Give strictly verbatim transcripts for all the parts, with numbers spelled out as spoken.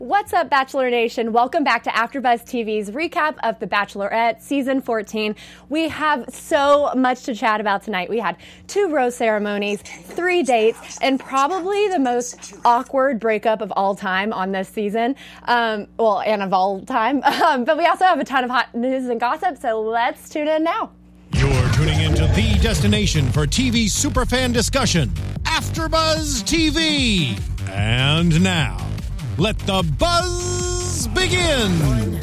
What's up, Bachelor Nation? Welcome back to AfterBuzz T V's recap of The Bachelorette Season fourteen. We have so much to chat about tonight. We had two rose ceremonies, three dates, and probably the most awkward breakup of all time on this season. Um, well, and of all time. Um, but we also have a ton of hot news and gossip, so let's tune in now. You're tuning into the destination for T V superfan discussion, AfterBuzz T V. And now, let the buzz begin.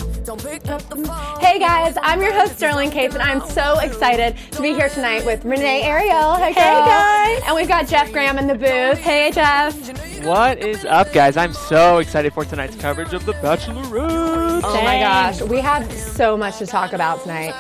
Hey guys, I'm your host Sterling Cates, and I'm so excited to be here tonight with Renee Ariel. Hey, hey guys! And we've got Jeff Graham in the booth. Hey Jeff. What is up, guys? I'm so excited for tonight's coverage of The Bachelorette. Oh my gosh, we have so much to talk about tonight.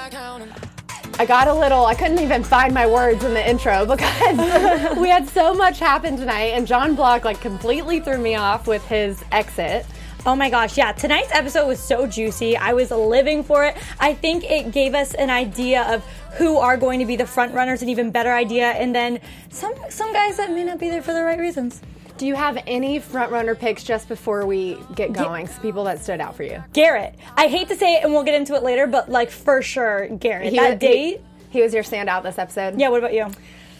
I got a little, I couldn't even find my words in the intro because we had so much happen tonight, and John Block like completely threw me off with his exit. Oh my gosh, yeah, tonight's episode was so juicy. I was living for it. I think it gave us an idea of who are going to be the front runners, an even better idea, and then some some guys that may not be there for the right reasons. Do you have any front runner picks just before we get going? Some people that stood out for you. Garrett. I hate to say it, and we'll get into it later, but like for sure, Garrett. He, that date. He, he was your standout this episode. Yeah. What about you?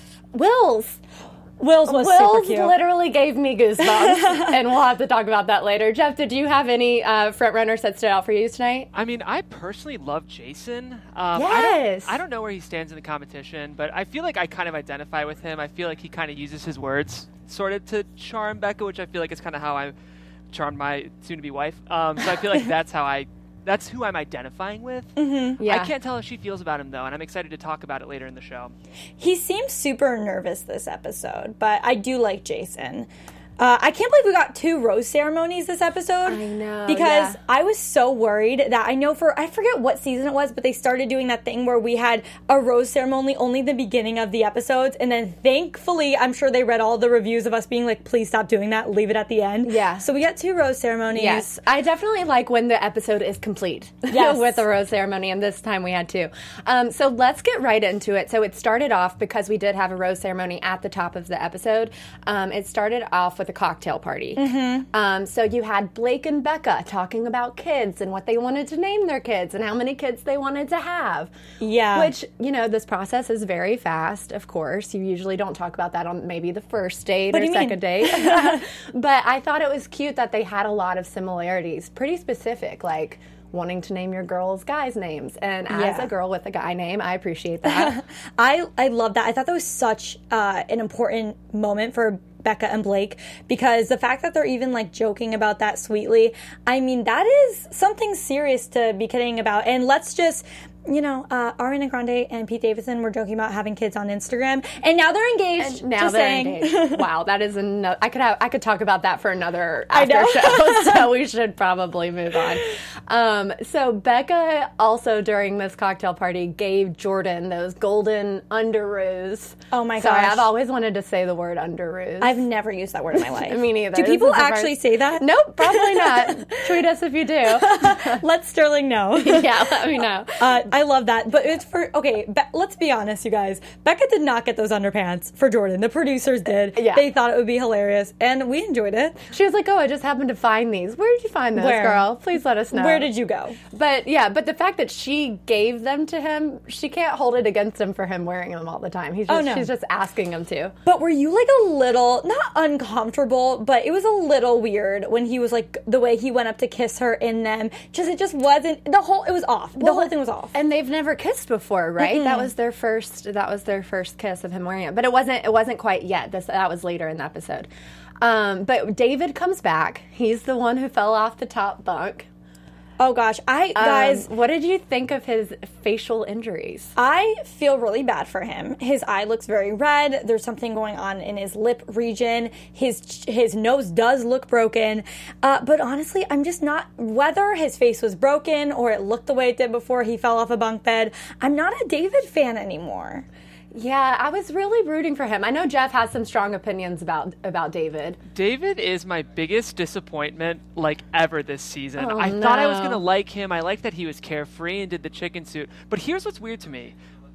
Wills. Wills was Wills super cute. Literally gave me goosebumps, and we'll have to talk about that later. Jeff, did you have any uh, front runners that stood out for you tonight? I mean, I personally love Jason. Um, yes. I don't, I don't know where he stands in the competition, but I feel like I kind of identify with him. I feel like he kind of uses his words sort of to charm Becca, which I feel like is kind of how I charmed my soon-to-be wife. Um, so I feel like that's how I... That's who I'm identifying with. Mm-hmm. Yeah. I can't tell how she feels about him, though, and I'm excited to talk about it later in the show. He seems super nervous this episode, but I do like Jason. Uh, I can't believe we got two rose ceremonies this episode. I know, Because yeah. I was so worried that I know for, I forget what season it was, but they started doing that thing where we had a rose ceremony only the beginning of the episodes. And then thankfully, I'm sure they read all the reviews of us being like, please stop doing that. Leave it at the end. Yeah. So we got two rose ceremonies. Yes. I definitely like when the episode is complete yes. with the rose ceremony, and this time we had two. Um, so let's get right into it. So it started off, because we did have a rose ceremony at the top of the episode, um, it started off with a cocktail party. Mm-hmm. Um, so you had Blake and Becca talking about kids and what they wanted to name their kids and how many kids they wanted to have. Yeah. Which, you know, this process is very fast, of course. You usually don't talk about that on maybe the first date what or do you second mean? date. But I thought it was cute that they had a lot of similarities, pretty specific, like wanting to name your girls guys' names. And as Yeah. a girl with a guy name, I appreciate that. I I love that. I thought that was such uh, an important moment for Becca and Blake, because the fact that they're even like joking about that sweetly, I mean, that is something serious to be kidding about. And let's just, you know, uh, Ariana Grande and Pete Davidson were joking about having kids on Instagram, and now they're engaged. And now just they're saying. engaged. Wow, that is another. I could have. I could talk about that for another I after know. show. So we should probably move on. Um, so Becca also during this cocktail party gave Jordan those golden underoos. Oh my Sorry, gosh. I've always wanted to say the word underoos. I've never used that word in my life. Me neither. Do This people is the actually first- say that? Nope, probably not. Tweet us if you do. Let Sterling know. Yeah, let me know. Uh, I love that. But it's for, okay, Be- let's be honest, you guys. Becca did not get those underpants for Jordan. The producers did. Yeah. They thought it would be hilarious, and we enjoyed it. She was like, oh, I just happened to find these. Where did you find those, Where? girl? Please let us know. Where did you go? But yeah, but the fact that she gave them to him, she can't hold it against him for him wearing them all the time. He's just, Oh, no. She's just asking him to. But were you like a little, not uncomfortable, but it was a little weird when he was like, the way he went up to kiss her in them. Just, it just wasn't, the whole, it was off. The whole thing was off. And they've never kissed before, right? Mm-hmm. That was their first. That was their first kiss of him wearing it. But it wasn't. It wasn't quite yet. This that was later in the episode. Um, but David comes back. He's the one who fell off the top bunk. Oh gosh, I, guys. Um, what did you think of his facial injuries? I feel really bad for him. His eye looks very red. There's something going on in his lip region. His his nose does look broken. Uh, but honestly, I'm just not, whether his face was broken or it looked the way it did before he fell off a bunk bed, I'm not a David fan anymore. Yeah, I was really rooting for him. I know Jeff has some strong opinions about about David. David is my biggest disappointment, like, ever this season. Oh, I thought I was no. going to like him. I liked that he was carefree and did the chicken suit. But here's what's weird to me.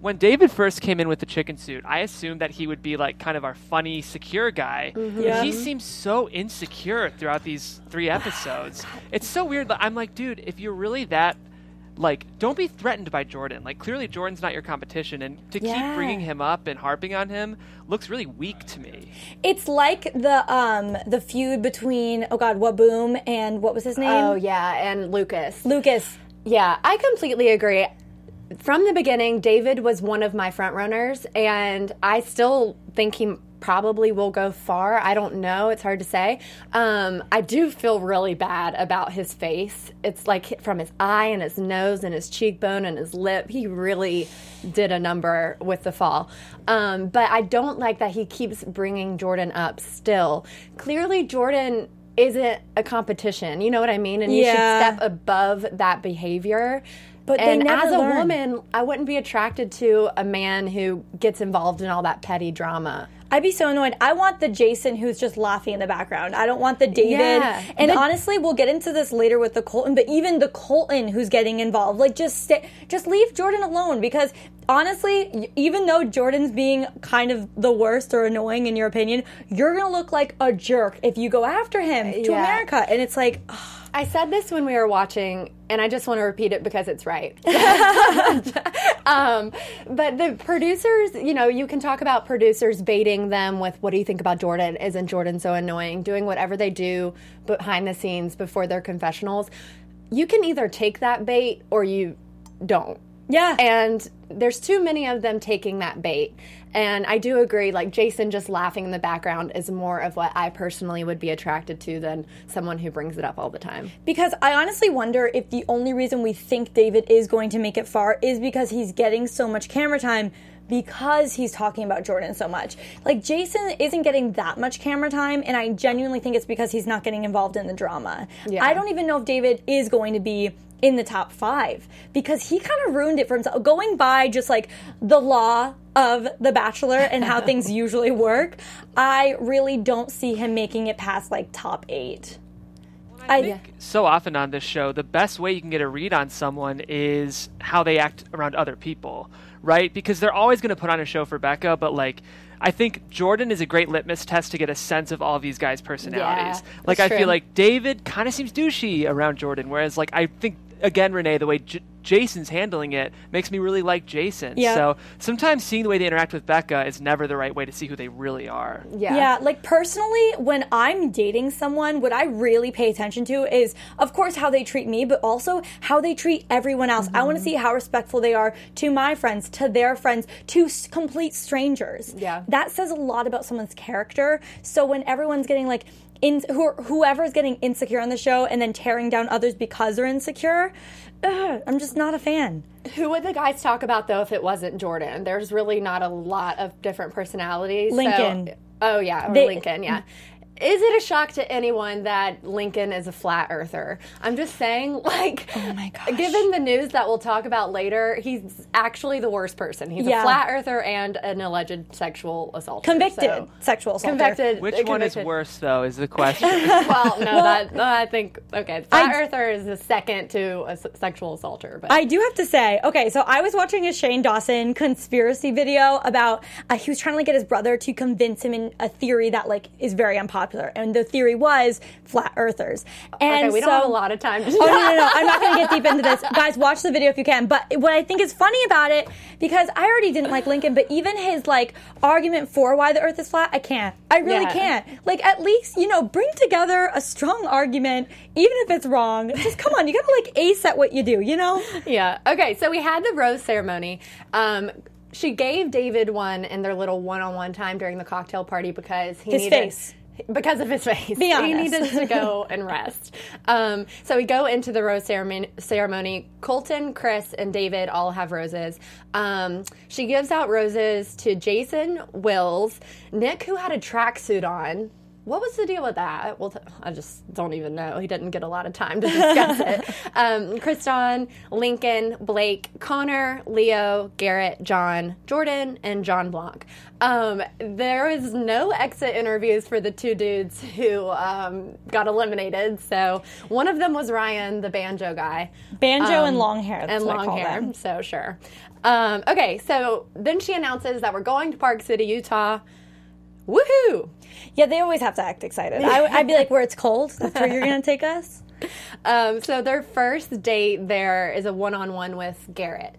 when David first came in with the chicken suit, I assumed that he would be like kind of our funny, secure guy. Mm-hmm. Yeah. He seems so insecure throughout these three episodes. It's so weird. I'm like, dude, if you're really that, like, don't be threatened by Jordan. Like, clearly Jordan's not your competition, and to Yeah. keep bringing him up and harping on him looks really weak to me. It's like the um the feud between, oh God, Waboom and what was his name? Oh, yeah, and Lucas. Lucas. Yeah, I completely agree. From the beginning, David was one of my front runners, and I still think he probably will go far. I don't know. It's hard to say. Um, I do feel really bad about his face. It's like from his eye and his nose and his cheekbone and his lip. He really did a number with the fall. Um, but I don't like that he keeps bringing Jordan up still. Clearly, Jordan isn't a competition. You know what I mean? And you Yeah. should step above that behavior. But they and never as a learn. woman, I wouldn't be attracted to a man who gets involved in all that petty drama. I'd be so annoyed. I want the Jason who's just laughing in the background. I don't want the David. Yeah. And But- honestly, we'll get into this later with the Colton, but even the Colton who's getting involved, like just stay, just leave Jordan alone, because honestly, y- even though Jordan's being kind of the worst or annoying in your opinion, you're going to look like a jerk if you go after him to Yeah. America. And it's like, ugh. I said this when we were watching, and I just want to repeat it because it's right. um, but the producers, you know, you can talk about producers baiting them with, what do you think about Jordan? Isn't Jordan so annoying? Doing whatever they do behind the scenes before their confessionals. You can either take that bait or you don't. Yeah. And there's too many of them taking that bait. And I do agree, like, Jason just laughing in the background is more of what I personally would be attracted to than someone who brings it up all the time. Because I honestly wonder if the only reason we think David is going to make it far is because he's getting so much camera time because he's talking about Jordan so much. Like, Jason isn't getting that much camera time, and I genuinely think it's because he's not getting involved in the drama. Yeah. I don't even know if David is going to be in the top five because he kind of ruined it for himself. Going by just like the law of The Bachelor and how things usually work, I really don't see him making it past like top eight. I think so often on this show, the best way you can get a read on someone is how they act around other people, right? Because they're always going to put on a show for Becca, but like, I think Jordan is a great litmus test to get a sense of all of these guys' personalities. Yeah, like, that's I true. feel like David kind of seems douchey around Jordan, whereas like, I think, again, Renee, the way J- Jason's handling it makes me really like Jason. Yeah. So sometimes seeing the way they interact with Becca is never the right way to see who they really are. Yeah. Yeah, like personally, when I'm dating someone, what I really pay attention to is, of course, how they treat me, but also how they treat everyone else. I want to see how respectful they are to my friends, to their friends, to s- complete strangers. Yeah. That says a lot about someone's character. So when everyone's getting like, in, who, whoever's getting insecure on the show and then tearing down others because they're insecure, ugh, I'm just not a fan. Who would the guys talk about, though, if it wasn't Jordan? There's really not a lot of different personalities. so- Lincoln. oh, yeah, or They- Lincoln, yeah. Is it a shock to anyone that Lincoln is a flat earther? I'm just saying, like, Oh my gosh. given the news that we'll talk about later, he's actually the worst person. He's Yeah. a flat earther and an alleged sexual assaulter. Convicted so- sexual assaulter. Convicted. Which convicted. one is worse, though, is the question. Well, no, that no, I think okay. Flat I- earther is the second to a s- sexual assaulter, but I do have to say, okay, so I was watching a Shane Dawson conspiracy video about uh, he was trying to like, get his brother to convince him in a theory that like is very unpopular, and the theory was flat earthers. And okay, we so, don't have a lot of time. To Oh no, no, no! I'm not going to get deep into this, guys. Watch the video if you can. But what I think is funny about it, because I already didn't like Lincoln, but even his like argument for why the Earth is flat, I can't. I really Yeah. can't. Like, at least you know, bring together a strong argument, even if it's wrong. Just come on, you got to like ace at what you do, you know? Yeah. Okay. So we had the rose ceremony. Um, she gave David one in their little one-on-one time during the cocktail party because he His needed, face. Because of his face. Be He honest. needed to go and rest. Um, so we go into the rose ceremony. ceremony. Colton, Chris, and David all have roses. Um, she gives out roses to Jason, Wills, Nick, who had a tracksuit on. what was the deal with that? Well, I just don't even know. He didn't get a lot of time to discuss it. Um, Kriston, Lincoln, Blake, Connor, Leo, Garrett, John, Jordan, and John Blanc. Um, there was no exit interviews for the two dudes who um, got eliminated. So one of them was Ryan, the banjo guy. Banjo Um, and long hair. That's and what I long call hair, them. so sure. Um, okay, so then she announces that we're going to Park City, Utah. Woohoo! Yeah, they always have to act excited. I, I'd be like, where it's cold, that's where you're going to take us? Um, so their first date there is a one-on-one with Garrett,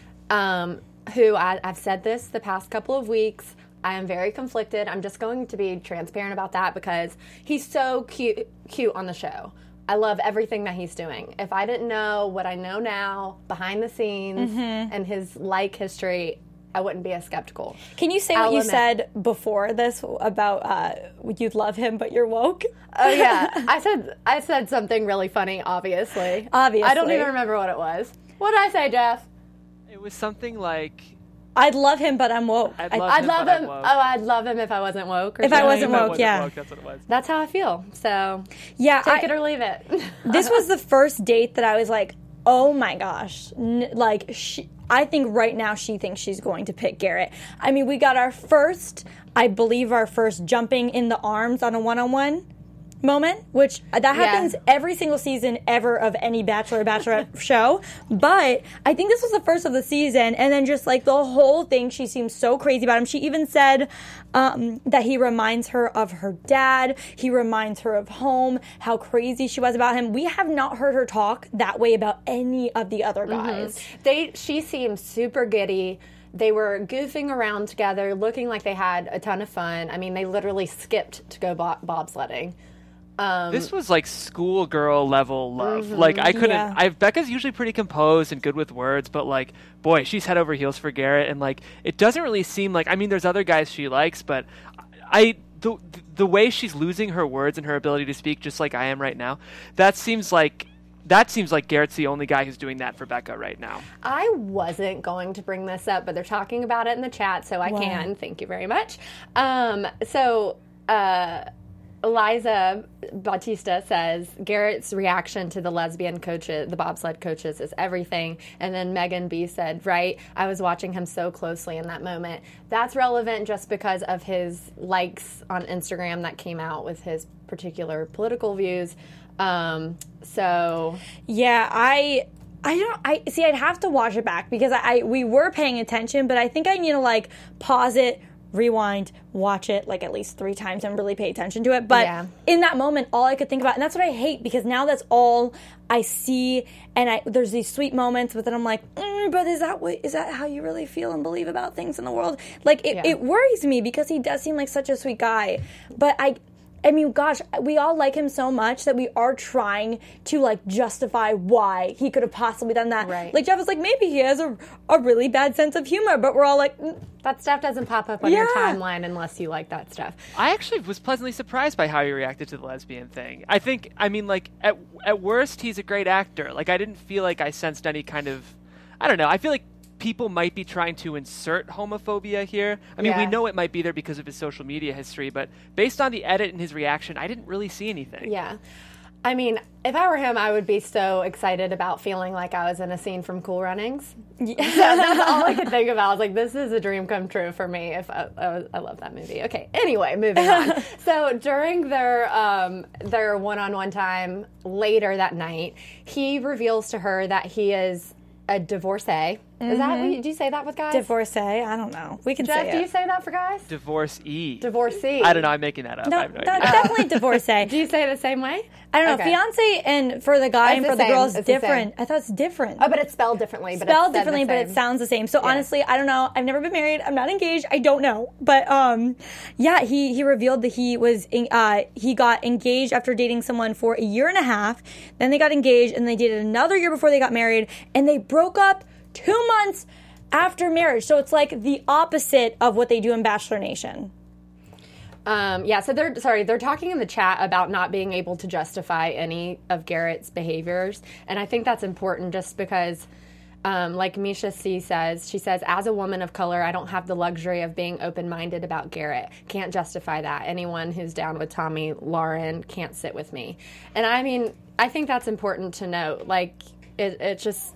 um, who I, I've said this the past couple of weeks. I am very conflicted. I'm just going to be transparent about that because he's so cute, cute on the show. I love everything that he's doing. If I didn't know what I know now behind the scenes Mm-hmm. and his like history, I wouldn't be as skeptical. Can you say I'll what you admit- said before this about uh, you'd love him, but you're woke? Oh yeah, I said I said something really funny. Obviously, Obviously. I don't even remember what it was. What did I say, Jeff? It was something like, I'd love him, but I'm woke. I'd I- love I'd him, love but I'm him. woke. Oh, I'd love him if I wasn't woke. Or If I something. wasn't If I woke, wasn't yeah. woke, that's what it was. That's how I feel. So yeah, take I- it or leave it. this was the first date that I was like, oh my gosh. N- like, she, I think right now she thinks she's going to pick Garrett. I mean, we got our first, I believe our first jumping in the arms on a one-on-one moment, which that happens every single season ever of any Bachelor or Bachelorette show. But I think this was the first of the season, and then just like the whole thing, she seems so crazy about him. She even said um, that he reminds her of her dad. He reminds her of home, how crazy she was about him. We have not heard her talk that way about any of the other guys. they, she seemed super giddy. They were goofing around together, looking like they had a ton of fun. I mean, they literally skipped to go bo- bobsledding. Um, This was like schoolgirl level love. Like I couldn't. Yeah. I Becca's usually pretty composed and good with words, but like, boy, she's head over heels for Garrett, and like, it doesn't really seem like. I mean, there's other guys she likes, but I the the way she's losing her words and her ability to speak, just like I am right now, that seems like. That seems like Garrett's the only guy who's doing that for Becca right now. I wasn't going to bring this up, but they're talking about it in the chat, so I Wow. can. Thank you very much. Um, so, uh, Eliza Bautista says Garrett's reaction to the lesbian coaches, the bobsled coaches, is everything. And then Megan B said, right, I was watching him so closely in that moment. That's relevant just because of his likes on Instagram that came out with his particular political views. Um, so Yeah, I I don't I see I'd have to watch it back because I, I we were paying attention, but I think I need to like pause it, rewind, watch it like at least three times and really pay attention to it. But Yeah. in that moment, all I could think about, and that's what I hate because now that's all I see, and I there's these sweet moments, but then I'm like, mm, but is that what, is that how you really feel and believe about things in the world? Like it, Yeah. it worries me because he does seem like such a sweet guy, but I. I mean, gosh, we all like him so much that we are trying to, like, justify why he could have possibly done that. Right. Like, Jeff was like, maybe he has a, a really bad sense of humor, but we're all like, mm, that stuff doesn't pop up on your Yeah. timeline unless you like that stuff. I actually was pleasantly surprised by how he reacted to the lesbian thing. I think, I mean, like, at at worst, he's a great actor. Like, I didn't feel like I sensed any kind of, I don't know, I feel like people might be trying to insert homophobia here. I mean, we Yeah. know it might be there because of his social media history, but based on the edit and his reaction, I didn't really see anything. Yeah. I mean, if I were him, I would be so excited about feeling like I was in a scene from Cool Runnings. Yeah. So that's all I could think about. I was like, this is a dream come true for me. If I, I, was, I love that movie. Okay. Anyway, moving on. So during their um, their one-on-one time later that night, he reveals to her that he is a divorcee. Is that what you, do you say that with guys? divorcee. I don't know. We can Jeff, say do it. you say that for guys? Divorcee. Divorcee. I don't know, I'm making that up. I no, have no that- idea. definitely divorcee. Do you say it the same way? I don't know. Okay. Fiance and for the guy It's and the for the same. girl is It's the different. I thought it's different. Oh, but it's spelled differently. But Spelled it's said the differently, but it same. sounds the same. So honestly, I don't know. I've never been married. I'm not engaged. I don't know. But um, yeah, he he revealed that he was in, uh he got engaged after dating someone for a year and a half. Then they got engaged, and they dated another year before they got married, and they broke up two months after marriage. So it's like the opposite of what they do in Bachelor Nation. Um, yeah, so they're sorry, they're talking in the chat about not being able to justify any of Garrett's behaviors, and I think that's important just because Um, like Misha C says, she says, as a woman of color, I don't have the luxury of being open-minded about Garrett. Can't justify that. Anyone who's down with Tommy Lauren can't sit with me. And I mean, I think that's important to note. Like, it, it just...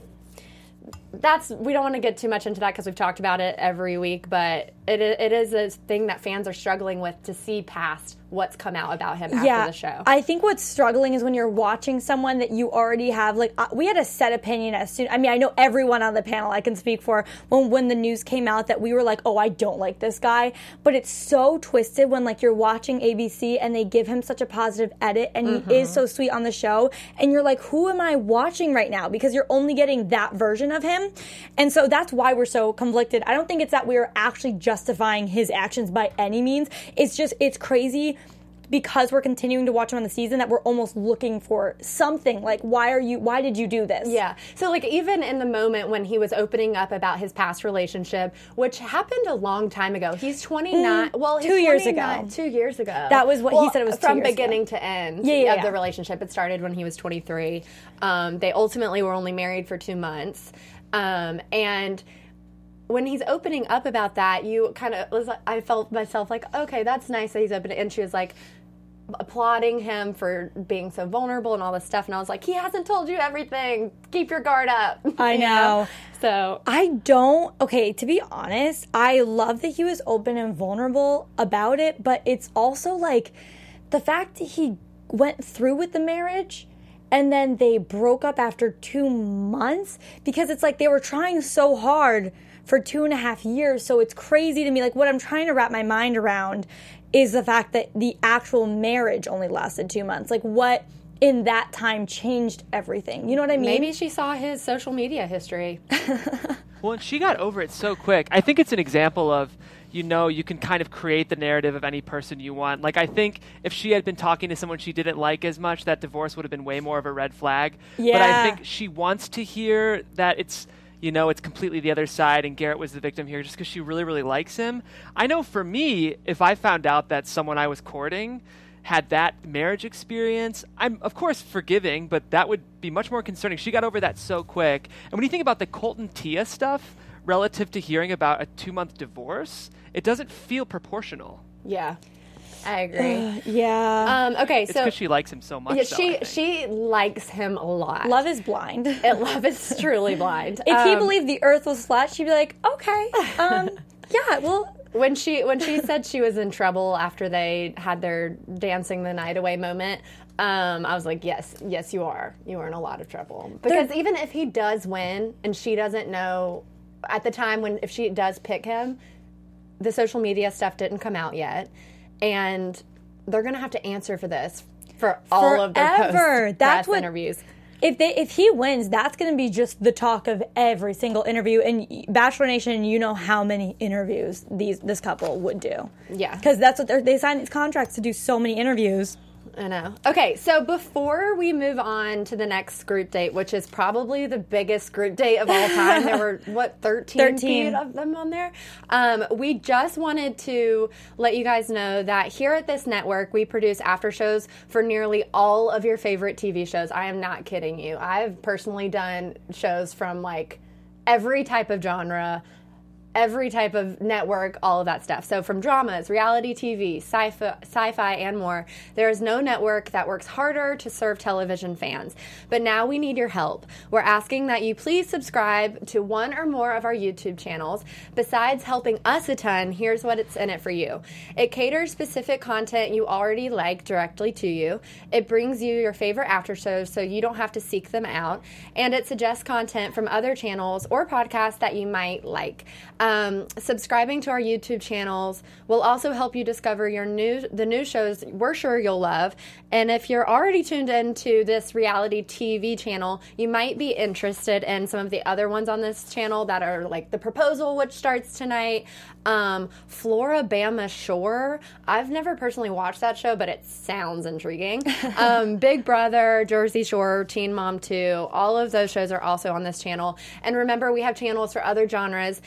That's we don't want to get too much into that because we've talked about it every week, but it it is a thing that fans are struggling with to see past what's come out about him after yeah, the show. I think what's struggling is when you're watching someone that you already have, like, uh, we had a set opinion as soon, I mean, I know everyone on the panel I can speak for, when, when the news came out that we were like, oh, I don't like this guy, but it's so twisted when, like, you're watching A B C and they give him such a positive edit and he mm-hmm. is so sweet on the show, and you're like, who am I watching right now? Because you're only getting that version of him, and so that's why we're so conflicted. I don't think it's that we're actually justifying his actions by any means. It's just, it's crazy because we're continuing to watch him on the season that we're almost looking for something. Like, why are you, why did you do this? Yeah. So, like, even in the moment when he was opening up about his past relationship, which happened a long time ago. He's twenty-nine. Mm, well, he's two years ago. Two years ago. That was what well, he said it was two from years beginning ago. to end yeah, yeah, of yeah. the relationship. It started when he was twenty-three. Um, they ultimately were only married for two months. Um, and when he's opening up about that, you kind of was. I felt myself like, okay, that's nice that he's opening. And she was like, applauding him for being so vulnerable and all this stuff, and I was like, he hasn't told you everything. Keep your guard up. I know. So I don't. Okay, to be honest, I love that he was open and vulnerable about it, but it's also like the fact that he went through with the marriage and then they broke up after two months because it's like they were trying so hard for two and a half years. So it's crazy to me. Like, what I'm trying to wrap my mind around is the fact that the actual marriage only lasted two months. Like, what in that time changed everything? You know what I mean? Maybe she saw his social media history. Well, and she got over it so quick. I think it's an example of, you know, you can kind of create the narrative of any person you want. Like, I think if she had been talking to someone she didn't like as much, that divorce would have been way more of a red flag. Yeah. But I think she wants to hear that it's, you know, it's completely the other side and Garrett was the victim here just because she really, really likes him. I know for me, if I found out that someone I was courting had that marriage experience, I'm, of course, forgiving, but that would be much more concerning. She got over that so quick. And when you think about the Colton Tia stuff relative to hearing about a two-month divorce, it doesn't feel proportional. Yeah. I agree. Uh, yeah. Um, okay, It's so because she likes him so much. yeah, though, she I think. she likes him a lot. Love is blind. And love is truly blind. If Um, he believed the earth was flat, she'd be like, okay, um, yeah, well, when she when she said she was in trouble after they had their dancing the night away moment, um, I was like, yes, yes, you are. You are in a lot of trouble. Because They're- even if he does win and she doesn't know at the time when if she does pick him, the social media stuff didn't come out yet, and they're going to have to answer for this for all of their Forever. post That's press what- interviews. if they if he wins, that's going to be just the talk of every single interview. And Bachelor Nation, you know how many interviews these this couple would do. Yeah. Because that's what they're, they signed these contracts to do so many interviews. I know. Okay, so before we move on to the next group date, which is probably the biggest group date of all time, there were, what, thirteen, thirteen of them on there? Um, we just wanted to let you guys know that here at this network, we produce after shows for nearly all of your favorite T V shows. I am not kidding you. I've personally done shows from, like, every type of genre, every type of network, all of that stuff. So from dramas, reality T V, sci-fi, sci-fi, and more, there is no network that works harder to serve television fans. But now we need your help. We're asking that you please subscribe to one or more of our YouTube channels. Besides helping us a ton, here's what it's in it for you. It caters specific content you already like directly to you. It brings you your favorite after shows so you don't have to seek them out. And it suggests content from other channels or podcasts that you might like. Um, subscribing to our YouTube channels will also help you discover your new the new shows we're sure you'll love. And if you're already tuned into this reality T V channel, you might be interested in some of the other ones on this channel that are like The Proposal, which starts tonight, um, Floribama Shore. I've never personally watched that show, but it sounds intriguing. um, Big Brother, Jersey Shore, Teen Mom two, all of those shows are also on this channel. And remember, we have channels for other genres. Um,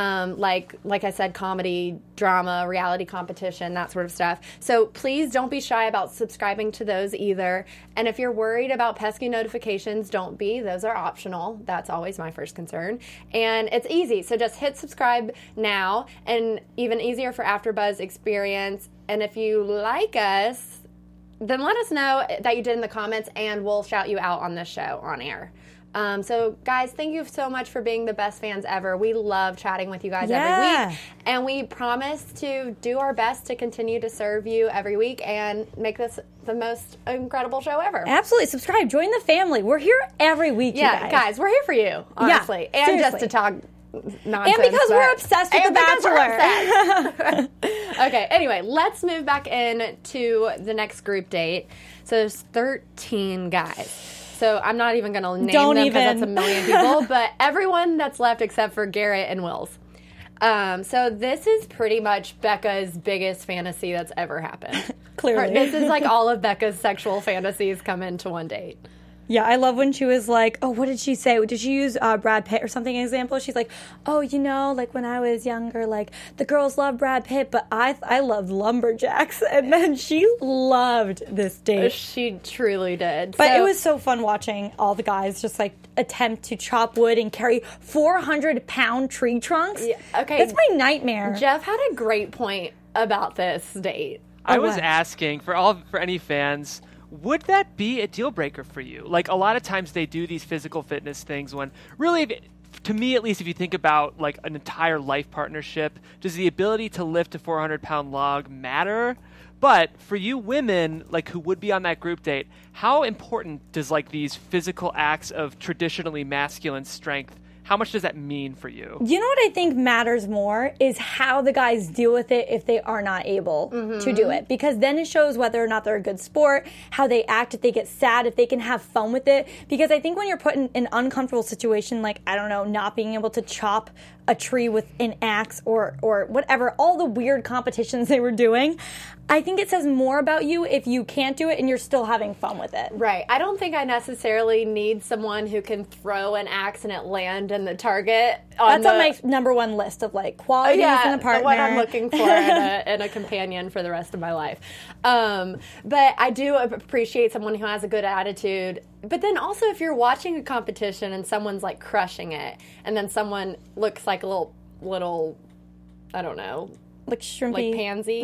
um, like like I said, comedy, drama, reality competition, that sort of stuff. So please don't be shy about subscribing to those either. And if you're worried about pesky notifications, don't be. Those are optional. That's always my first concern. And it's easy. So just hit subscribe now, and even easier for AfterBuzz experience. And if you like us, then let us know that you did in the comments, and we'll shout you out on this show on air. Um, so, guys, thank you so much for being the best fans ever. We love chatting with you guys Yeah. every week. And we promise to do our best to continue to serve you every week and make this the most incredible show ever. Absolutely. Subscribe. Join the family. We're here every week, Yeah, you guys. guys, we're here for you, honestly. Yeah, and just seriously. to talk nonsense. And because but- we're obsessed with and The because we're Bachelor. obsessed. Okay, anyway, let's move back in to the next group date. So there's thirteen guys. So I'm not even going to name Don't them because that's a even. million people, but everyone that's left except for Garrett and Wills. Um, so this is pretty much Becca's biggest fantasy that's ever happened. Clearly. This is like all of Becca's sexual fantasies come into one date. Yeah, I love when she was like, oh, what did she say? Did she use uh, Brad Pitt or something as an example? She's like, oh, you know, like when I was younger, like the girls love Brad Pitt, but I I loved lumberjacks. And then she loved this date. She truly did. But So- it was so fun watching all the guys just like attempt to chop wood and carry four hundred pound tree trunks. Yeah, okay. That's my nightmare. Jeff had a great point about this date. I Oh, was what? asking for all for any fans, would that be a deal breaker for you? Like, a lot of times they do these physical fitness things when really, if it- to me at least, if you think about like an entire life partnership, does the ability to lift a four hundred pound log matter? But for you women, like who would be on that group date, how important does like these physical acts of traditionally masculine strength, how much does that mean for you? You know what I think matters more is how the guys deal with it if they are not able to do it. Because then it shows whether or not they're a good sport, how they act, if they get sad, if they can have fun with it. Because I think when you're put in an uncomfortable situation, like, I don't know, not being able to chop a tree with an axe or, or whatever, all the weird competitions they were doing, I think it says more about you if you can't do it and you're still having fun with it. Right. I don't think I necessarily need someone who can throw an axe and it land in the target. On That's the, on my number one list of like qualities yeah, in a partner. what I'm looking for in, a, in a companion for the rest of my life. Um, but I do appreciate someone who has a good attitude. But then also, if you're watching a competition and someone's like crushing it, and then someone looks like a little, little, I don't know, like shrimpy. like pansy,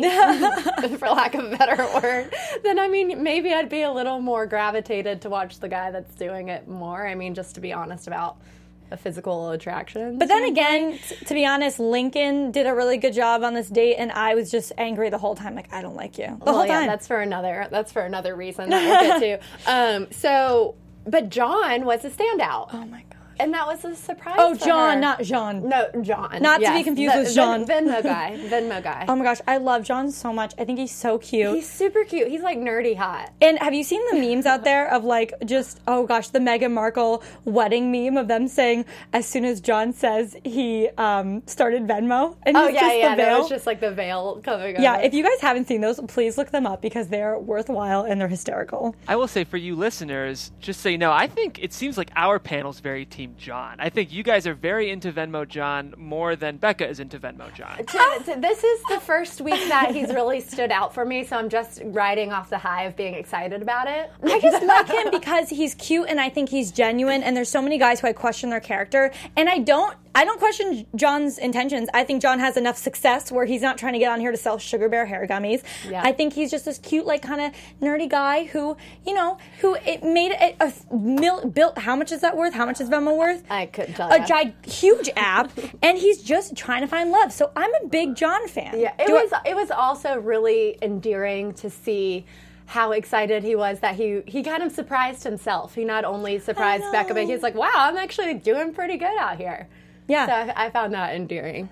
for lack of a better word, then I mean, maybe I'd be a little more gravitated to watch the guy that's doing it more. I mean, just to be honest about a physical attraction. But then again, t- to be honest, Lincoln did a really good job on this date, and I was just angry the whole time. Like, I don't like you. The well, whole yeah, time. that's for another. That's for another reason that we'll get to. Um, so, but John was a standout. oh my gosh. And that was a surprise. Oh, for John, her. not Jean. No, John. Not to yes. be confused The- with Jean. Ven- Venmo guy. Venmo guy. Oh my gosh, I love John so much. I think he's so cute. He's super cute. He's like nerdy hot. And have you seen the memes out there of like just, oh gosh, the Meghan Markle wedding meme of them saying as soon as John says he um, started Venmo and Oh he's yeah, just yeah. the There veil. was just like the veil coming Yeah, over. if you guys haven't seen those, please look them up because they're worthwhile and they're hysterical. I will say for you listeners, just so you know, I think it seems like our panel's very Team John. I think you guys are very into Venmo John more than Becca is into Venmo John. To- to- this is the first week that he's really stood out for me, so I'm just riding off the high of being excited about it. I just like him because he's cute and I think he's genuine, and there's so many guys who I question their character, and I don't I don't question John's intentions. I think John has enough success where he's not trying to get on here to sell Sugar Bear hair gummies. Yeah. I think he's just this cute, like, kind of nerdy guy who, you know, who it made a, a mil, built, how much is that worth? How much is Venmo worth? I couldn't tell A you. gi- huge app, and he's just trying to find love. So I'm a big John fan. Yeah, it Do I- was. It was also really endearing to see how excited he was that he he kind of surprised himself. He not only surprised I Becca, but know. he's like, "Wow, I'm actually doing pretty good out here." Yeah. So I, I found that endearing.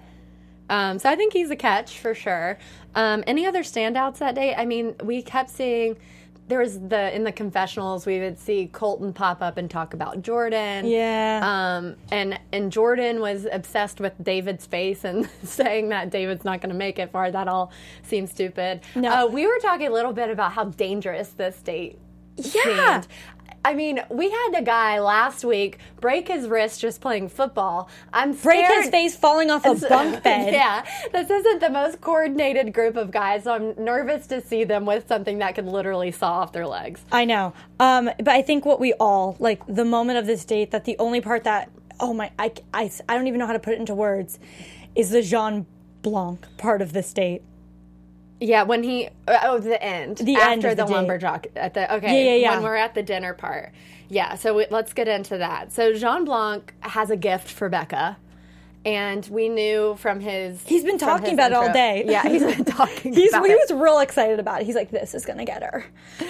Um, so I think he's a catch for sure. Um, any other standouts that day? I mean, we kept seeing. There was the in the confessionals we would see Colton pop up and talk about Jordan. Yeah. Um, and and Jordan was obsessed with David's face and saying that David's not going to make it far. That all seems stupid. No. Uh, we were talking a little bit about how dangerous this date Yeah. seemed. I mean, we had a guy last week break his wrist just playing football. I'm Break scared. his face falling off a bunk bed. Yeah, this isn't the most coordinated group of guys, so I'm nervous to see them with something that could literally saw off their legs. I know. Um, but I think what we all, like, the moment of this date, that the only part that, oh my, I, I, I don't even know how to put it into words, is the Jean Blanc part of this date. Yeah, when he, oh, the end. The after end of the, the date. lumberjack. At the, okay, Yeah, yeah, yeah. when we're at the dinner part. Yeah, so we, let's get into that. So Jean Blanc has a gift for Becca. And we knew from his... He's been from talking his about it intro- all day. Yeah, he's been talking He's, about he it. was real excited about it. He's like, this is going to get her.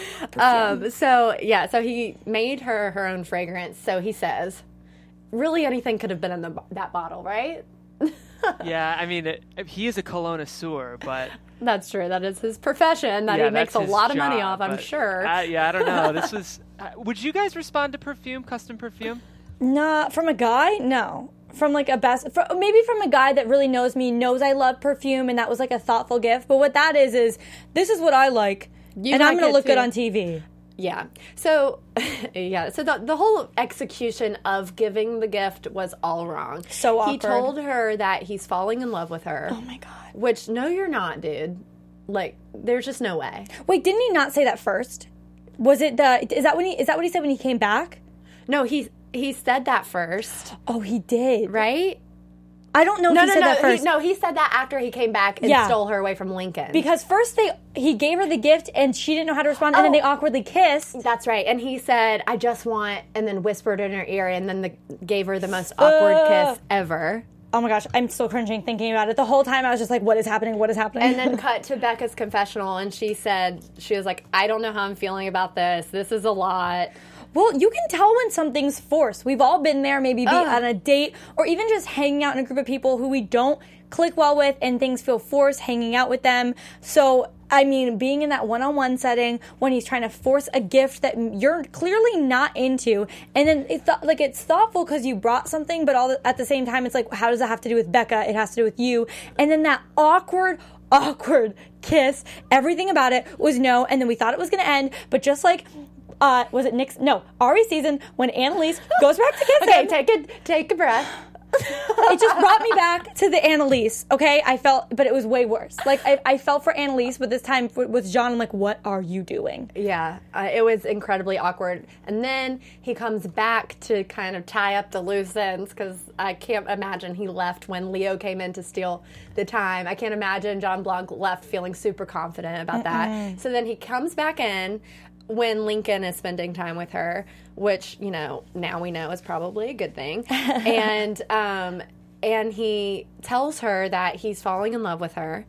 Um, so, yeah, so he made her her own fragrance. So he says, really anything could have been in the, that bottle, right? Yeah, I mean, it, he is a connoisseur, but... That's true. That is his profession that yeah, he makes a that's his lot of money job, off, I'm but, sure. Uh, yeah, I don't know. This was... Uh, would you guys respond to perfume, custom perfume? Nah, from a guy? No. From like a best, from, maybe from a guy that really knows me, knows I love perfume, and that was like a thoughtful gift. But what that is, is this is what I like, You and I'm like going it to look good too. on T V. Yeah. So, yeah. So the, the whole execution of giving the gift was all wrong. So He awkward. told her that he's falling in love with her. Oh my God. Which, no, you're not, dude. Like, there's just no way. Wait, didn't he not say that first? Was it the, is that when he, is that what he said when he came back? No, he he said that first, Oh, he did. right? I don't know if No, he no, said no. that first. He, no, he said that after he came back and Yeah. stole her away from Lincoln. Because first they, he gave her the gift and she didn't know how to respond, and then Oh. they awkwardly kissed. That's right. And he said, I just want, and then whispered in her ear, and then the, gave her the most awkward Ugh. kiss ever. Oh my gosh, I'm still cringing thinking about it. The whole time I was just like, what is happening? What is happening? And then cut to Becca's confessional, and she said, she was like, I don't know how I'm feeling about this. This is a lot. Well, you can tell when something's forced. We've all been there, maybe be Ugh. on a date or even just hanging out in a group of people who we don't click well with and things feel forced hanging out with them. So, I mean, being in that one-on-one setting when he's trying to force a gift that you're clearly not into, and then it's th- like it's thoughtful because you brought something, but all the, at the same time, it's like, how does that have to do with Becca? It has to do with you. And then that awkward, awkward kiss, everything about it was no, and then we thought it was going to end, but just like... Uh, was it Nick's? No, Ari's season when Annalise goes back to kiss Okay, him. take a, take a breath. It just brought me back to the Annalise, okay? I felt, but it was way worse. Like, I, I felt for Annalise, but this time for, with John, I'm like, what are you doing? Yeah, uh, it was incredibly awkward. And then he comes back to kind of tie up the loose ends because I can't imagine he left when Leo came in to steal the time. I can't imagine John Blanc left feeling super confident about that. So then he comes back in when Lincoln is spending time with her, which, you know, now we know is probably a good thing. and um, and he tells her that he's falling in love with her.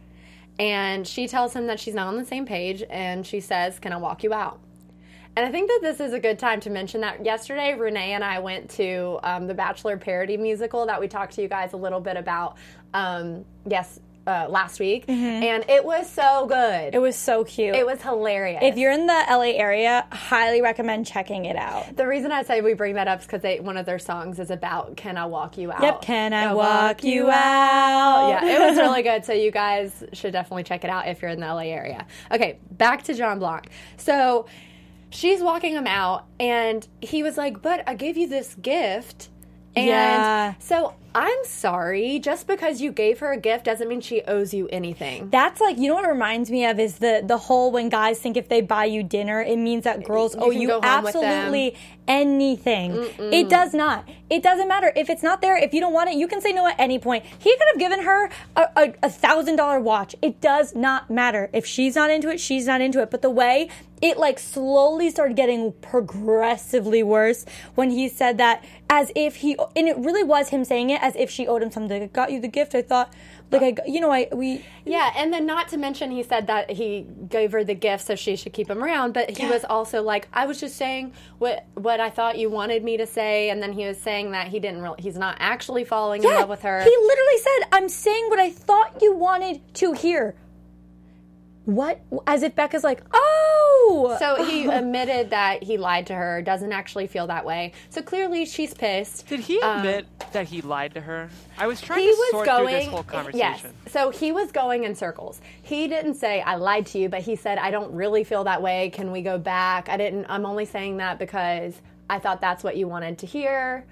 And she tells him that she's not on the same page, and she says, can I walk you out? And I think that this is a good time to mention that yesterday, Renee and I went to um, the Bachelor parody musical that we talked to you guys a little bit about, um, yes, uh, last week. And it was so good. It was so cute. It was hilarious. If you're in the L A area, highly recommend checking it out. The reason I say we bring that up is because one of their songs is about Can I Walk You Out? Yep, Can I Can Walk You Out? Yeah, it was really good. So you guys should definitely check it out if you're in the L A area. Okay, back to John Blanc. So she's walking him out, and he was like, but I gave you this gift. And Yeah. so I'm sorry, just because you gave her a gift doesn't mean she owes you anything. That's like, you know what it reminds me of is the the whole when guys think if they buy you dinner, it means that girls You owe can you go home with them. absolutely anything. It does not. It doesn't matter. If it's not there, if you don't want it, you can say no at any point. He could have given her a, a, a thousand dollar watch. It does not matter. If she's not into it, she's not into it. But the way it like slowly started getting progressively worse when he said that as if he, and it really was him saying it as if she owed him something. I got you the gift. I thought, like, I, got- you know, I, we, Yeah, and then not to mention he said that he gave her the gift so she should keep him around, but he Yeah. was also like, I was just saying what what I thought you wanted me to say, and then he was saying that he didn't really, he's not actually falling in yeah, love with her. he literally said, I'm saying what I thought you wanted to hear. What? As if Becca's like, oh, boo! So he admitted that he lied to her, doesn't actually feel that way. So clearly she's pissed. Did he Um, admit that he lied to her? I was trying He to was sort going, through this whole conversation. yes. So he was going in circles. He didn't say, I lied to you, but he said, I don't really feel that way. Can we go back? I didn't, I'm only saying that because I thought that's what you wanted to hear.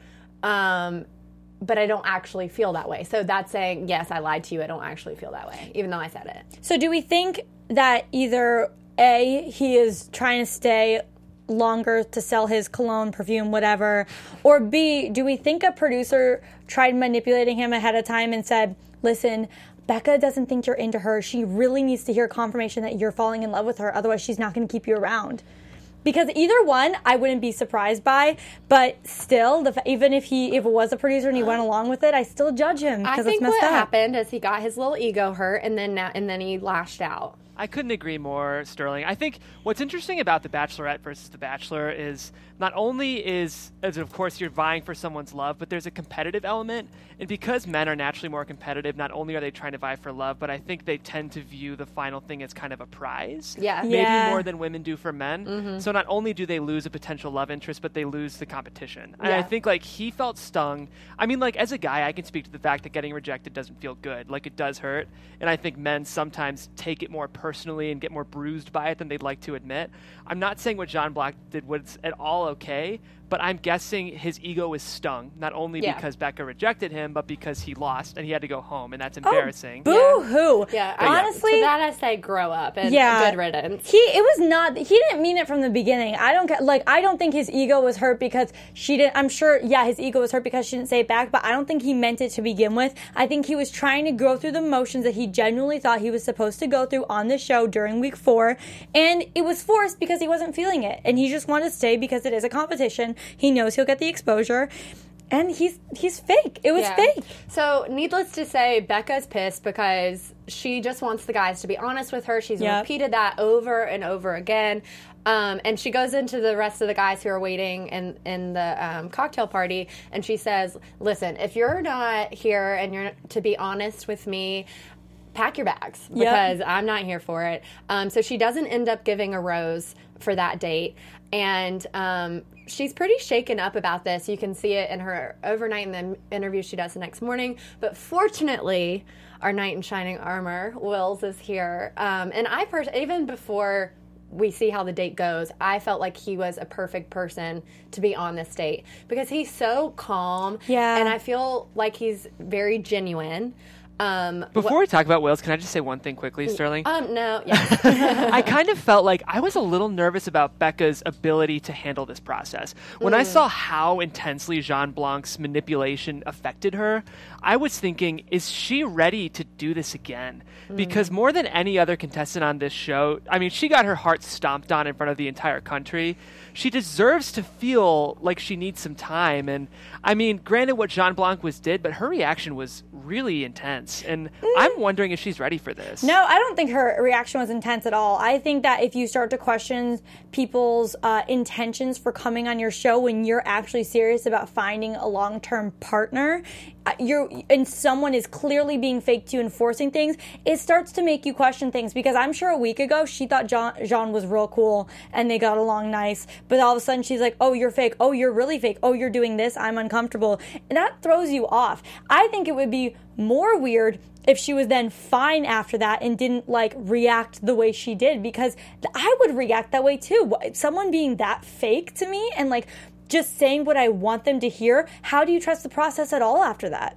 Um, but I don't actually feel that way. So that's saying, yes, I lied to you. I don't actually feel that way, even though I said it. So do we think that either A, he is trying to stay longer to sell his cologne, perfume, whatever, or B, do we think a producer tried manipulating him ahead of time and said, listen, Becca doesn't think you're into her. She really needs to hear confirmation that you're falling in love with her. Otherwise, she's not going to keep you around. Because either one, I wouldn't be surprised by, but still, the, even if he if it was a producer and he went along with it, I still judge him I because think it's messed what up. happened is he got his little ego hurt, and then now, and then he lashed out. I couldn't agree more, Sterling. I think what's interesting about The Bachelorette versus The Bachelor is not only is, as of course, you're vying for someone's love, but there's a competitive element. And because men are naturally more competitive, not only are they trying to vie for love, but I think they tend to view the final thing as kind of a prize. Yeah. Maybe Yeah. more than women do for men. Mm-hmm. So not only do they lose a potential love interest, but they lose the competition. And I Yeah. think, like, he felt stung. I mean, like, as a guy, I can speak to the fact that getting rejected doesn't feel good. Like, it does hurt. And I think men sometimes take it more personally and get more bruised by it than they'd like to admit. I'm not saying what John Black did was at all okay, but I'm guessing his ego was stung, not only Yeah. because Becca rejected him, but because he lost and he had to go home, and that's embarrassing. Boo hoo. Yeah, I- Honestly, to that I say grow up and Yeah. good riddance. He it was not he didn't mean it from the beginning. I don't get like I don't think his ego was hurt because she didn't I'm sure yeah, his ego was hurt because she didn't say it back, but I don't think he meant it to begin with. I think he was trying to go through the motions that he genuinely thought he was supposed to go through on the show during week four, and it was forced because he wasn't feeling it. And he just wanted to stay because it is a competition. He knows he'll get the exposure. And he's he's fake. It was Yeah. fake. So, needless to say, Becca's pissed because she just wants the guys to be honest with her. She's Yep. repeated that over and over again. Um, and she goes into the rest of the guys who are waiting in, in the um, cocktail party, and she says, listen, if you're not here and you're to be honest with me, pack your bags because I'm not here for it. Um, so she doesn't end up giving a rose for that date. And um, she's pretty shaken up about this. You can see it in her overnight in the interview she does the next morning. But fortunately, our knight in shining armor, Wills, is here. Um, and I, pers- even before we see how the date goes, I felt like he was a perfect person to be on this date because he's so calm. Yeah. And I feel like he's very genuine. Um, Before we talk about Wills, can I just say one thing quickly, Sterling? um, no, yeah. I kind of felt like I was a little nervous about Becca's ability to handle this process. When I saw how intensely Jean Blanc's manipulation affected her, I was thinking, is she ready to do this again? Because more than any other contestant on this show, I mean, she got her heart stomped on in front of the entire country. She deserves to feel like she needs some time. And I mean, granted what Jean Blanc was did, but her reaction was really intense. And I'm wondering if she's ready for this. No, I don't think her reaction was intense at all. I think that if you start to question people's uh, intentions for coming on your show when you're actually serious about finding a long-term partner, uh, you're and someone is clearly being fake to you and forcing things, it starts to make you question things. Because I'm sure a week ago she thought Jean, Jean was real cool and they got along nice, but all of a sudden she's like, "Oh, you're fake. Oh, you're really fake. Oh, you're doing this. I'm uncomfortable," and that throws you off. I think it would be more weird if she was then fine after that and didn't like react the way she did, because I would react that way too. Someone being that fake to me and like just saying what I want them to hear, how do you trust the process at all after that?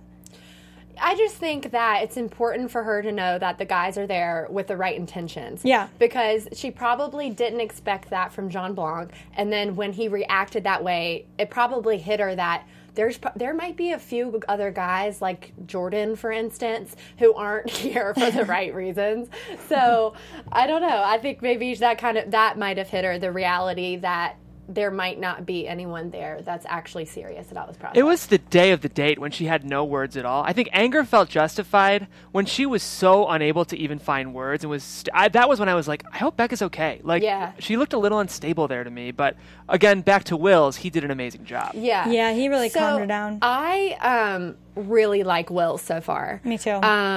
I just think that it's important for her to know that the guys are there with the right intentions. Yeah. Because she probably didn't expect that from Jean Blanc. And then when he reacted that way, it probably hit her that there's there might be a few other guys like Jordan, for instance, who aren't here for the right reasons. So I don't know. I think maybe that kind of that might have hit her, the reality that there might not be anyone there that's actually serious about this process. It was the day of the date when she had no words at all. I think anger felt justified when she was so unable to even find words, and was st- I, that was when I was like, I hope Becca's okay. Like, Yeah. she looked a little unstable there to me. But again, back to Wills, he did an amazing job. Yeah. Yeah, he really So calmed her down. I um, really like Will so far. Me too. Um,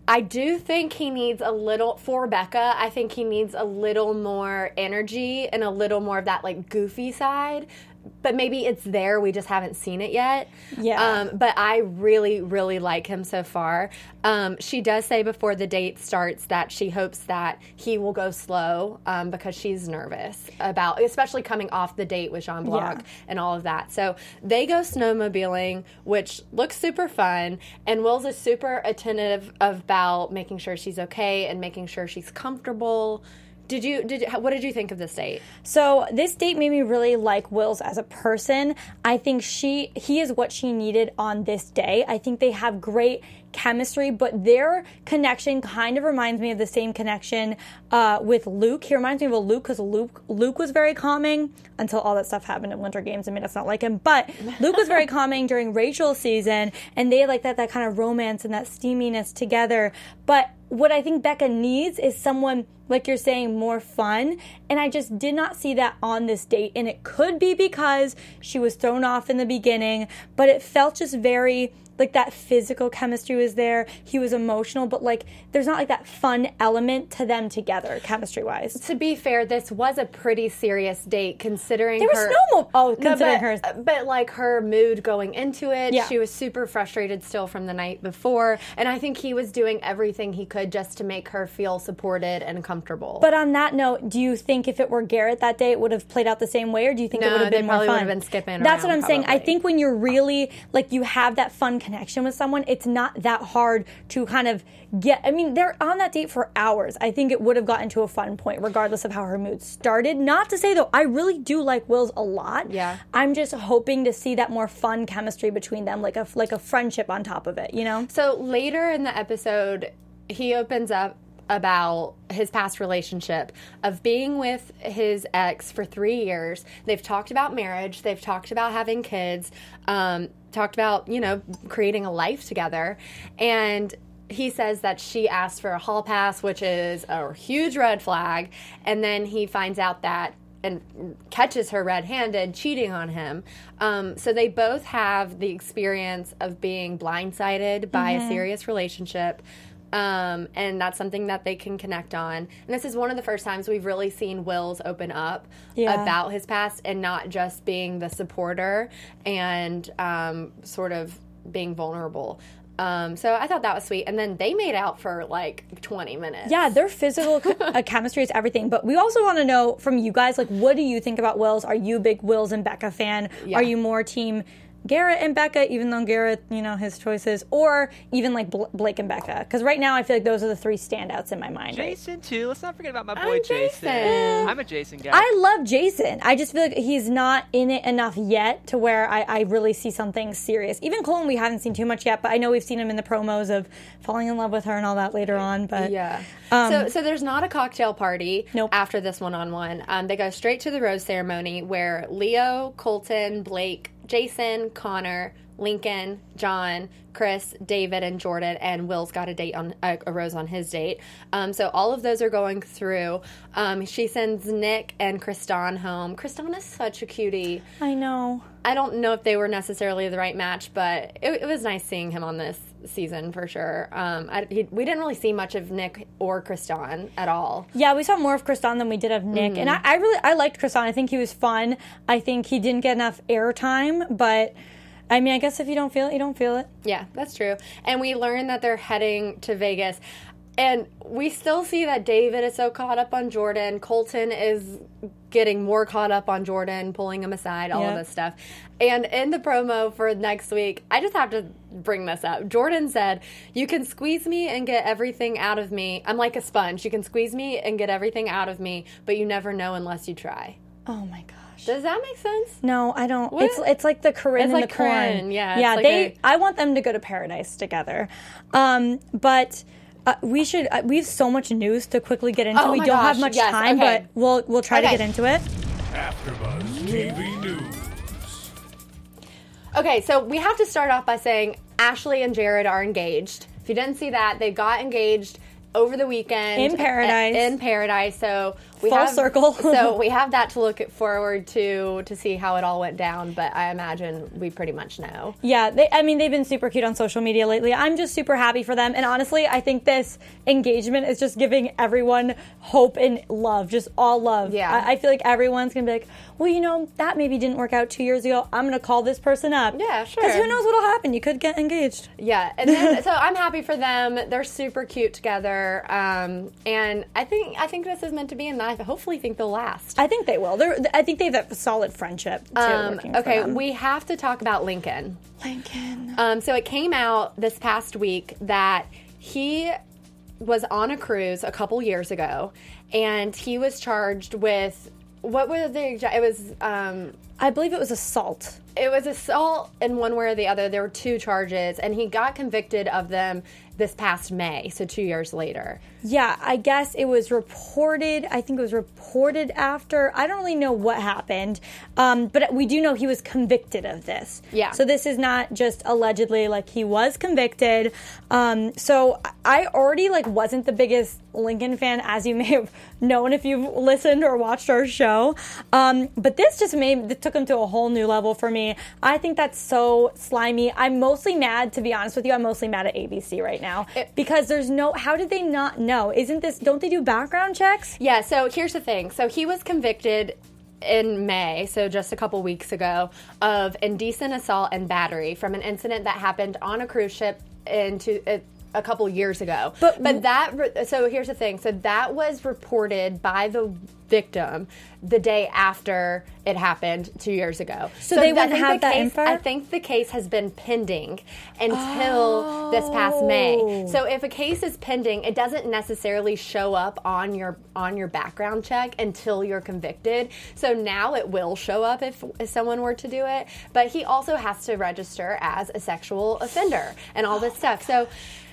I do think he needs a little, for Becca, I think he needs a little more energy and a little more of that, like, goofy side. But maybe it's there, we just haven't seen it yet. Yeah. Um, but I really, really like him so far. Um, she does say before the date starts that she hopes that he will go slow um, because she's nervous about, especially coming off the date with Jean Blanc Yeah. and all of that. So they go snowmobiling, which looks super fun. And Will's is super attentive about making sure she's okay and making sure she's comfortable. Did you, did you, what did you think of this date? So this date made me really like Wills as a person. I think she he is what she needed on this day. I think they have great chemistry, but their connection kind of reminds me of the same connection uh, with Luke. He reminds me of a Luke because Luke Luke was very calming until all that stuff happened at Winter Games and made us not like him. But Luke was very calming during Rachel's season, and they like that that kind of romance and that steaminess together. But what I think Becca needs is someone, like you're saying, more fun. And I just did not see that on this date. And it could be because she was thrown off in the beginning, but it felt just very, like, that physical chemistry was there. He was emotional, but, like, there's not, like, that fun element to them together, chemistry-wise. To be fair, this was a pretty serious date considering There was her... no... Oh, considering no, her... but, but, like, her mood going into it, Yeah. she was super frustrated still from the night before, and I think he was doing everything he could just to make her feel supported and comfortable. But on that note, do you think if it were Garrett that day, it would have played out the same way, or do you think No, it would have they been more probably fun? would have been skipping That's around, what I'm saying. I probably. think when you're really, like, you have that fun connection with someone, it's not that hard to kind of get, I mean, they're on that date for hours. I think it would have gotten to a fun point, regardless of how her mood started. Not to say, though, I really do like Wills a lot. Yeah. I'm just hoping to see that more fun chemistry between them, like a, like a friendship on top of it, you know? So later in the episode, he opens up about his past relationship of being with his ex for three years. They've talked about marriage. They've talked about having kids. Um, talked about, you know, creating a life together. And he says that she asked for a hall pass, which is a huge red flag. And then he finds out that and catches her red-handed cheating on him. Um, so they both have the experience of being blindsided by Mm-hmm. a serious relationship. Um, and that's something that they can connect on. And this is one of the first times we've really seen Wills open up Yeah. about his past and not just being the supporter and um, sort of being vulnerable. Um, so I thought that was sweet. And then they made out for like twenty minutes. Yeah, their physical uh, chemistry is everything. But we also want to know from you guys, like, what do you think about Wills? Are you a big Wills and Becca fan? Yeah. Are you more team Garrett and Becca, even though Garrett, you know, his choices, or even like Bl- Blake and Becca? Because right now I feel like those are the three standouts in my mind. Right? Jason too. Let's not forget about my boy I'm Jason. Jason. I'm a Jason guy. I love Jason. I just feel like he's not in it enough yet to where I, I really see something serious. Even Colton, we haven't seen too much yet, but I know we've seen him in the promos of falling in love with her and all that later on. But Yeah. Um, so, so there's not a cocktail party Nope. after this one-on-one. Um, they go straight to the rose ceremony where Leo, Colton, Blake, Jason, Connor, Lincoln, John, Chris, David, and Jordan, and Will's got a date on uh, a rose on his date. Um, so all of those are going through. Um, she sends Nick and Kristan home. Kristan is such a cutie. I know. I don't know if they were necessarily the right match, but it, it was nice seeing him on this season for sure. Um, I, he, we didn't really see much of Nick or Kristan at all. Yeah, we saw more of Kristan than we did of Nick, Mm-hmm. and I, I really I liked Kristan. I think he was fun. I think he didn't get enough airtime, but I mean, I guess if you don't feel it, you don't feel it. Yeah, that's true. And we learned that they're heading to Vegas. And we still see that David is so caught up on Jordan. Colton is getting more caught up on Jordan, pulling him aside, all of Yep. this stuff. And in the promo for next week, I just have to bring this up. Jordan said, "You can squeeze me and get everything out of me. I'm like a sponge. You can squeeze me and get everything out of me, but you never know unless you try." Oh my gosh. Does that make sense? No, I don't. What? It's it's like the Corinne It's and like the Corn. Corinne, yeah, it's yeah. like They. a- I want them to go to paradise together. Um, but. Uh, we should. Uh, we have so much news to quickly get into. Oh we my don't gosh, have much yes, time, okay. but we'll we'll try to Okay. get into it. AfterBuzz T V News. Okay, so we have to start off by saying Ashley and Jared are engaged. If you didn't see that, they got engaged over the weekend. In Paradise. In Paradise. So we Full have, circle. So we have that to look forward to to see how it all went down. But I imagine we pretty much know. Yeah, they, I mean, they've been super cute on social media lately. I'm just super happy for them. And honestly, I think this engagement is just giving everyone hope and love, just all love. Yeah. I, I feel like everyone's going to be like, well, you know, that maybe didn't work out two years ago. I'm going to call this person up. Yeah, sure. Because who knows what'll happen? You could get engaged. Yeah, and then, so I'm happy for them. They're super cute together, um, and I think I think this is meant to be, and I hopefully think they'll last. I think they will. They're, I think they have a solid friendship, too. Um, working for okay, them. we have to talk about Lincoln. Lincoln. Um, so it came out this past week that he was on a cruise a couple years ago, and he was charged with, what were the, it was, um, I believe it was assault. It was assault in one way or the other. There were two charges, and he got convicted of them this past May, so two years later. Yeah, I guess it was reported. I think it was reported after. I don't really know what happened, um, but we do know he was convicted of this. Yeah. So this is not just allegedly, like, he was convicted. Um, so I already, like, wasn't the biggest Lincoln fan, as you may have known if you've listened or watched our show. Um, but this just made, it took him to a whole new level for me. I think that's so slimy. I'm mostly mad, to be honest with you, I'm mostly mad at A B C right now. It, because there's no, how did they not know? Isn't this, don't they do background checks? Yeah, so here's the thing. So he was convicted in May, so just a couple weeks ago, of indecent assault and battery from an incident that happened on a cruise ship into a, a couple years ago. But, but that, so here's the thing. So that was reported by the victim the day after it happened two years ago. So, so they wouldn't I think have the that case, info? I think the case has been pending until oh. this past May. So if a case is pending, it doesn't necessarily show up on your on your background check until you're convicted. So now it will show up if, if someone were to do it. But he also has to register as a sexual offender and all this oh stuff. So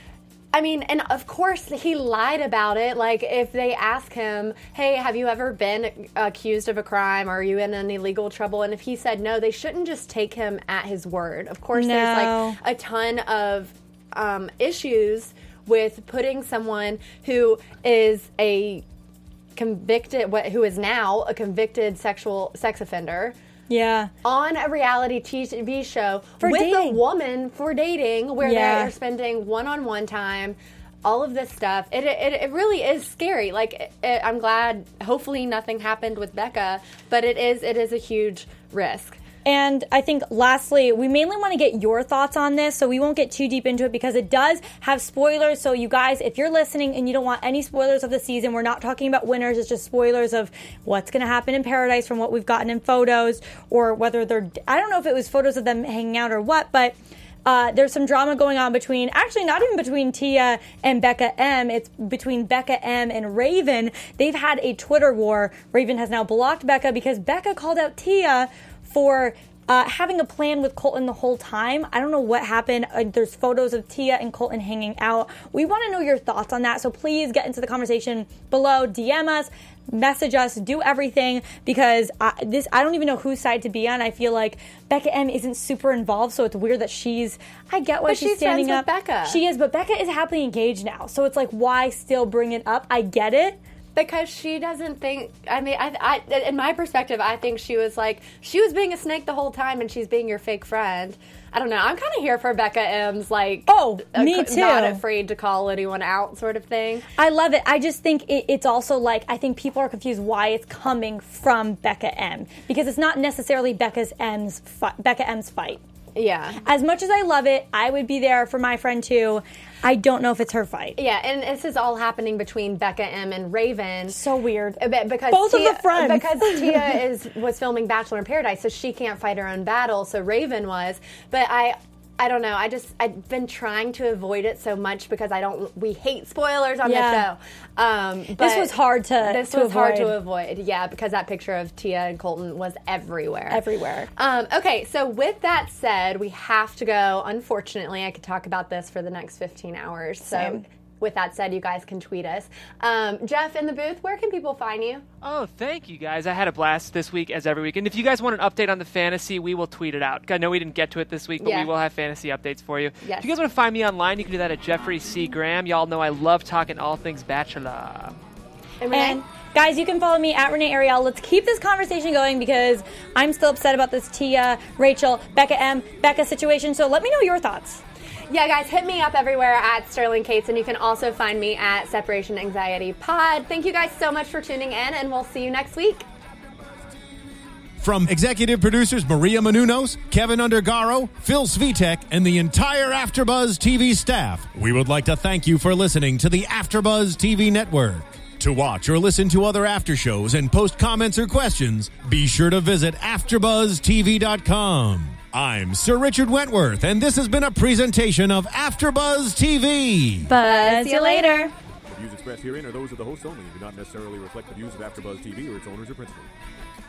I mean, and of course he lied about it. Like, if they ask him, hey, have you ever been accused of a crime? Or are you in any legal trouble? And if he said no, they shouldn't just take him at his word. Of course, no. there's like a ton of um, issues with putting someone who is a convicted, who is now a convicted sexual sex offender, yeah, on a reality T V show for with dating. a woman for dating, where yeah. they're spending one-on-one time, all of this stuff. It it, it really is scary. Like, it, it, I'm glad, hopefully nothing happened with Becca, but it is it is a huge risk. And I think, lastly, we mainly want to get your thoughts on this, so we won't get too deep into it because it does have spoilers. So you guys, if you're listening and you don't want any spoilers of the season, we're not talking about winners. It's just spoilers of what's going to happen in Paradise from what we've gotten in photos, or whether they're, I don't know if it was photos of them hanging out or what, but Uh, there's some drama going on between, actually not even between Tia and Becca M. It's between Becca M and Raven. They've had a Twitter war. Raven has now blocked Becca because Becca called out Tia for uh, having a plan with Colton the whole time. I don't know what happened. Uh, there's photos of Tia and Colton hanging out. We want to know your thoughts on that, so please get into the conversation below. D M us, message us, do everything, because I, this I don't even know whose side to be on. I feel like Becca M isn't super involved, so it's weird that she's, I get why but she's, she's standing friends up. with Becca. She is, but Becca is happily engaged now, so it's like, why still bring it up? I get it. Because she doesn't think, I mean, I, I, in my perspective, I think she was like, she was being a snake the whole time and she's being your fake friend. I don't know. I'm kind of here for Becca M's, like, oh, uh, me too. Not afraid to call anyone out sort of thing. I love it. I just think it, it's also like, I think people are confused why it's coming from Becca M. Because it's not necessarily Becca's M's fi- Becca M's fight. Yeah. As much as I love it, I would be there for my friend too. I don't know if it's her fight. Yeah, and this is all happening between Becca M and Raven. So weird. Because both Tia, of the friends. Because Tia is was filming Bachelor in Paradise, so she can't fight her own battle. So Raven was, but I. I don't know. I just I've been trying to avoid it so much because I don't. We hate spoilers on yeah. the show. Um, but this was hard to. This to was avoid. hard to avoid. Yeah, because that picture of Tia and Colton was everywhere. Everywhere. Um, okay, so with that said, we have to go. Unfortunately, I could talk about this for the next fifteen hours. So. Same. With that said, you guys can tweet us. Um, Jeff, in the booth, where can people find you? Oh, thank you, guys. I had a blast this week, as every week. And if you guys want an update on the fantasy, we will tweet it out. I know we didn't get to it this week, but yeah. we will have fantasy updates for you. Yes. If you guys want to find me online, you can do that at Jeffrey C. Graham. Y'all know I love talking all things Bachelor. And Renee? And guys, you can follow me at Renee Ariel. Let's keep this conversation going because I'm still upset about this Tia, Rachel, Becca M, Becca situation. So let me know your thoughts. Yeah, guys, hit me up everywhere at Sterling Cates, and you can also find me at Separation Anxiety Pod. Thank you guys so much for tuning in, and we'll see you next week. From executive producers Maria Menounos, Kevin Undergaro, Phil Svitek, and the entire AfterBuzz T V staff, we would like to thank you for listening to the AfterBuzz T V network. To watch or listen to other after shows and post comments or questions, be sure to visit after buzz t v dot com. I'm Sir Richard Wentworth, and this has been a presentation of AfterBuzz T V. Buzz you later. The views expressed herein are those of the hosts only and do not necessarily reflect the views of AfterBuzz T V or its owners or principals.